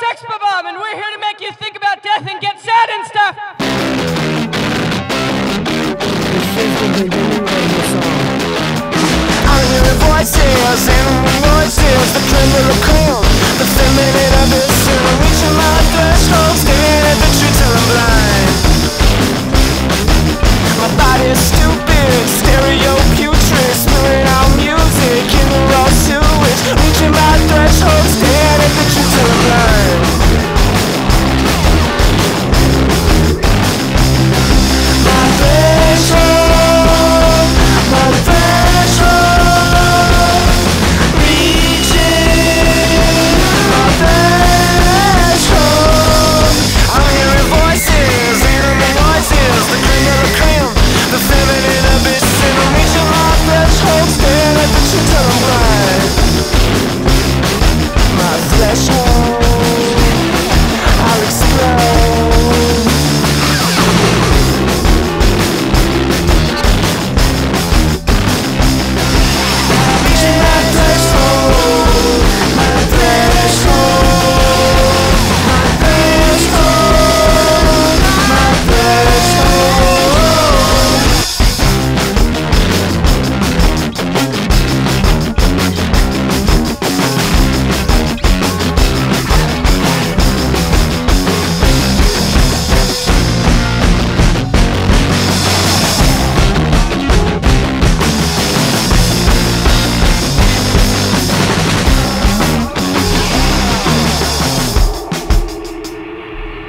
Sex Bomb, and we're here to make you think about death and get sad and stuff. I hear voices and voices, the tremble of calm, the feminine